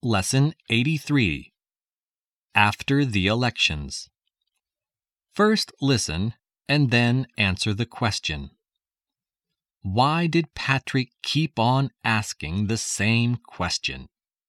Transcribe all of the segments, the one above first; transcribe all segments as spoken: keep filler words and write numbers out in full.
Lesson eighty-three. After the Elections. First listen and then answer the question. Why did Patrick keep on asking the same question?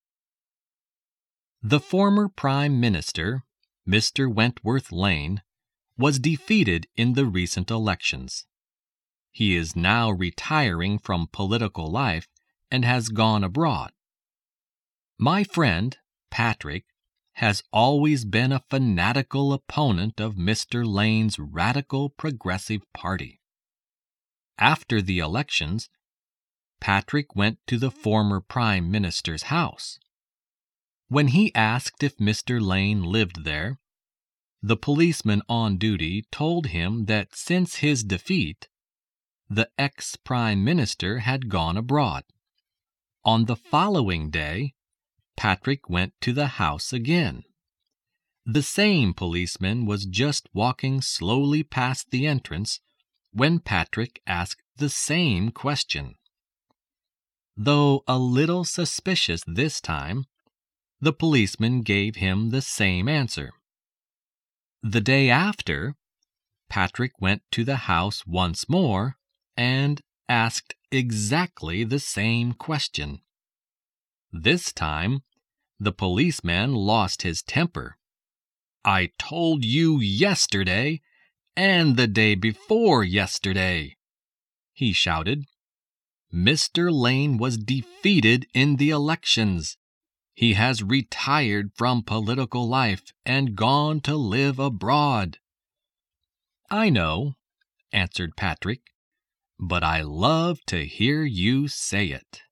The former Prime Minister, Mister Wentworth Lane, was defeated in the recent elections. He is now retiring from political life and has gone abroad. My friend, Patrick, has always been a fanatical opponent of Mister Lane's Radical Progressive Party. After the elections, Patrick went to the former Prime Minister's house. When he asked if Mister Lane lived there, the policeman on duty told him that since his defeat, the ex-Prime Minister had gone abroad. On the following day, Patrick went to the house again. The same policeman was just walking slowly past the entrance when Patrick asked the same question. Though a little suspicious this time, the policeman gave him the same answer. The day after, Patrick went to the house once more and asked exactly the same question. This time, the policeman lost his temper. "I told you yesterday, and the day before yesterday," he shouted. "Mister Lane was defeated in the elections. He has retired from political life and gone to live abroad." "I know," answered Patrick, "but I love to hear you say it."